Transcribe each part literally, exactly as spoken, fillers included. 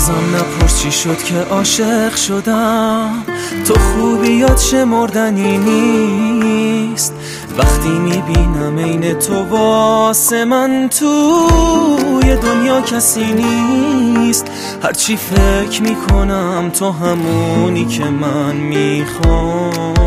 ازم نپرس چی شد که عاشق شدم، تو خوبیات شمردنی نیست. وقتی میبینم عین تو واسه من توی دنیا کسی نیست. هرچی فکر میکنم تو همونی که من میخوام.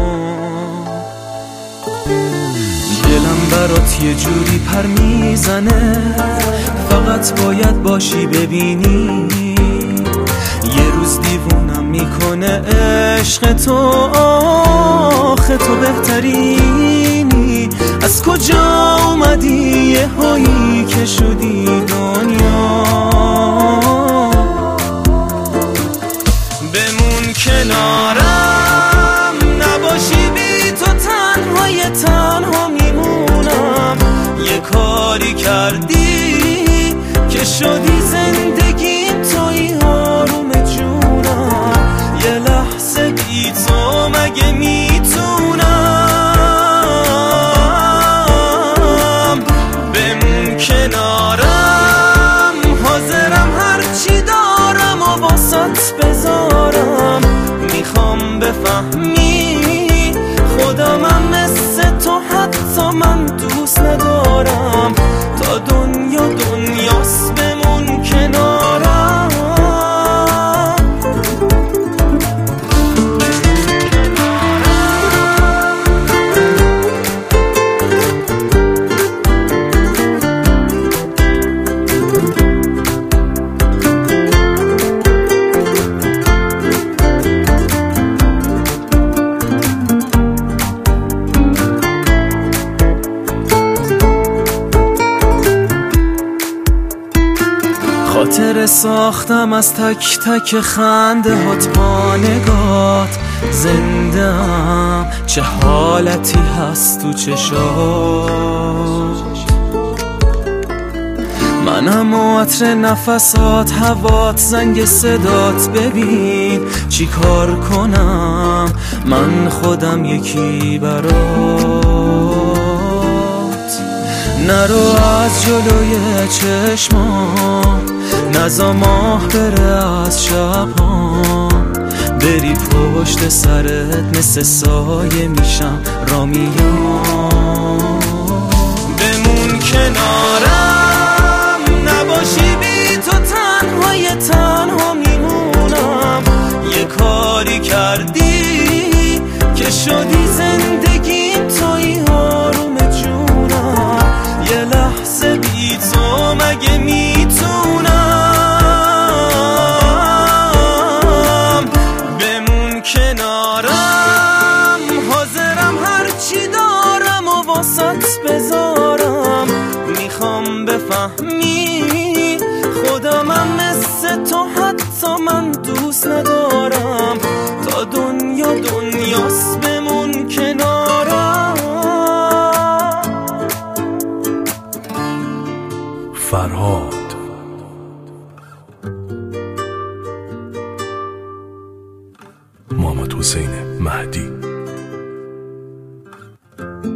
دلم برات یه جوری پر میزنه، فقط باید باشی ببینی. یه روز دیوونم میکنه عشق تو، آخه تو بهترینی. از کجا اومدی یه هایی که شدی دنیا؟ بمون کنارم، نباشی بی تو تنهای تنها میمونم. یه کاری کردی که شدی زندگیم، توی آروم جونم. یه لحظه بی تو مگه میتونم؟ بمون کنارم، حاضرم هرچی دارم و واسات بذارم. میخوام بفهمی خودمم مثل تو، حتی من دوست ندارم. تا دنیا دنیاست بمون کنارم. خاطر ساختم از تک تک خنده هات، با نگات زندم. چه حالتی هست تو چشات، منم و عطر نفسات، هوات، زنگ صدات. ببین چی کار کنم من خودم یکی برات. نرو از جلوی چشمام، نزا ماه بره از شبام. بری پشت سرت مثل سایه میشم را میام. بمون کنارم، نباشی بی تو تنهای تنها میمونم. یه کاری کردی که شدی زندگیم، توی آروم جونم. یه لحظه بی تو مگه میتونم؟ بمون کنارم، حاضرم هرچی دارم و واسات بذارم. میخوام بفهمی خودمم مثل تو، حتی من دوست ندارم. تا دنیا دنیاست بمون کنارم. فرهاد محمد حسین مهدی.